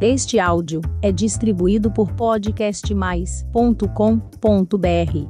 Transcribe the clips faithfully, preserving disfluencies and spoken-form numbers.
Este áudio é distribuído por podcast mais ponto com ponto b r.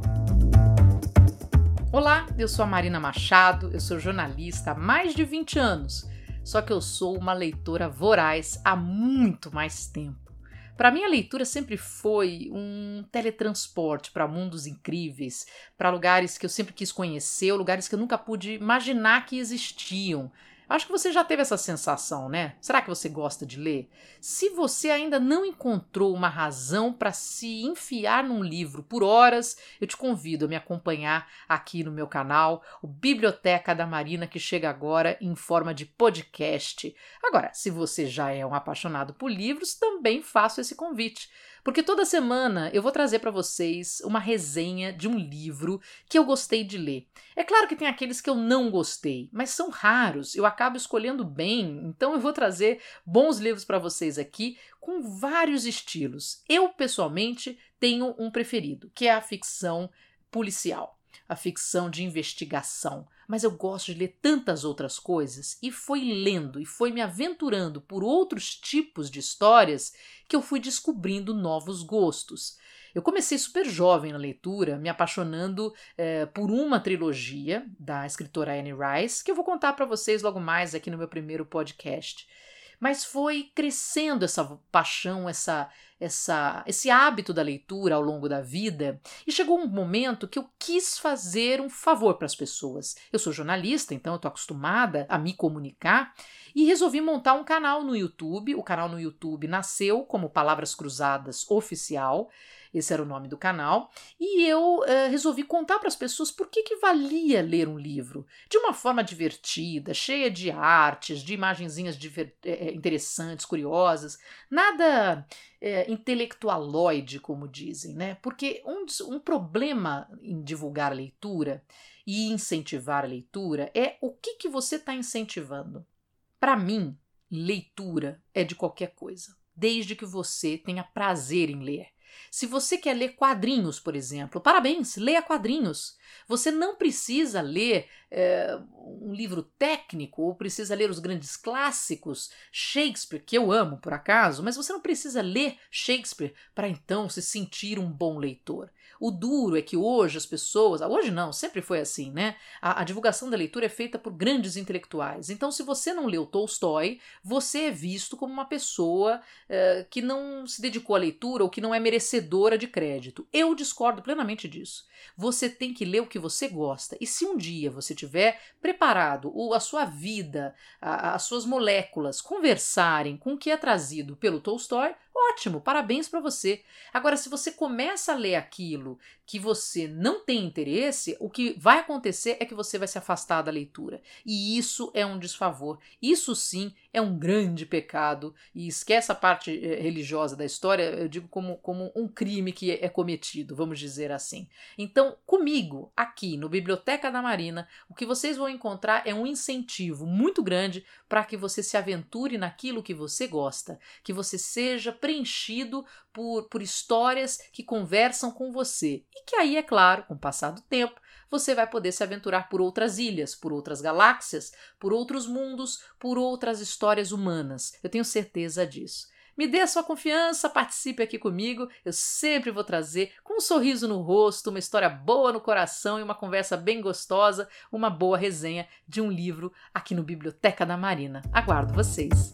Olá, eu sou a Marina Machado, eu sou jornalista há mais de vinte anos, só que eu sou uma leitora voraz há muito mais tempo. Para mim, a leitura sempre foi um teletransporte para mundos incríveis, para lugares que eu sempre quis conhecer, ou lugares que eu nunca pude imaginar que existiam. Acho que você já teve essa sensação, né? Será que você gosta de ler? Se você ainda não encontrou uma razão para se enfiar num livro por horas, eu te convido a me acompanhar aqui no meu canal, o Biblioteca da Marina, que chega agora em forma de podcast. Agora, se você já é um apaixonado por livros, também faço esse convite. Porque toda semana eu vou trazer para vocês uma resenha de um livro que eu gostei de ler. É claro que tem aqueles que eu não gostei, mas são raros, eu acabo escolhendo bem, então eu vou trazer bons livros para vocês aqui com vários estilos. Eu, pessoalmente, tenho um preferido, que é a ficção policial, a ficção de investigação. Mas eu gosto de ler tantas outras coisas e foi lendo e foi me aventurando por outros tipos de histórias que eu fui descobrindo novos gostos. Eu comecei super jovem na leitura, me apaixonando eh, por uma trilogia da escritora Anne Rice, que eu vou contar para vocês logo mais aqui no meu primeiro podcast. Mas foi crescendo essa paixão, essa, essa, esse hábito da leitura ao longo da vida, e chegou um momento que eu quis fazer um favor para as pessoas. Eu sou jornalista, então eu estou acostumada a me comunicar, e resolvi montar um canal no YouTube. O canal no YouTube nasceu como Palavras Cruzadas Oficial, esse era o nome do canal, e eu uh, resolvi contar para as pessoas por que, que valia ler um livro de uma forma divertida, cheia de artes, de imagenzinhas diver- é, interessantes, curiosas, nada é, intelectualoide, como dizem, né? Porque um, um problema em divulgar a leitura e incentivar a leitura é o que, que você está incentivando. Para mim, leitura é de qualquer coisa, desde que você tenha prazer em ler. Se você quer ler quadrinhos, por exemplo, parabéns, leia quadrinhos. Você não precisa ler é, um livro técnico ou precisa ler os grandes clássicos, Shakespeare, que eu amo por acaso, mas você não precisa ler Shakespeare para então se sentir um bom leitor. O duro é que hoje as pessoas, hoje não, sempre foi assim, né? A, a divulgação da leitura é feita por grandes intelectuais. Então, se você não leu Tolstói, você é visto como uma pessoa uh, que não se dedicou à leitura ou que não é merecedora de crédito. Eu discordo plenamente disso. Você tem que ler o que você gosta. E se um dia você tiver preparado, ou a sua vida, a, as suas moléculas conversarem com o que é trazido pelo Tolstói, ótimo, parabéns para você. Agora, se você começa a ler aquilo que você não tem interesse, o que vai acontecer é que você vai se afastar da leitura. E isso é um desfavor. Isso sim é um grande pecado. E esquece a parte eh, religiosa da história, eu digo como, como um crime que é cometido, vamos dizer assim. Então, comigo, aqui no Biblioteca da Marina, o que vocês vão encontrar é um incentivo muito grande para que você se aventure naquilo que você gosta, que você seja preenchido por, por histórias que conversam com você. E que aí, é claro, com o passar do tempo, você vai poder se aventurar por outras ilhas, por outras galáxias, por outros mundos, por outras histórias humanas. Eu tenho certeza disso. Me dê a sua confiança, participe aqui comigo, eu sempre vou trazer, com um sorriso no rosto, uma história boa no coração e uma conversa bem gostosa, uma boa resenha de um livro aqui no Biblioteca da Marina. Aguardo vocês!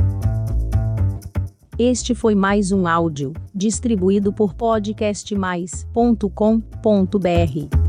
Este foi mais um áudio, distribuído por podcast mais ponto com ponto b r.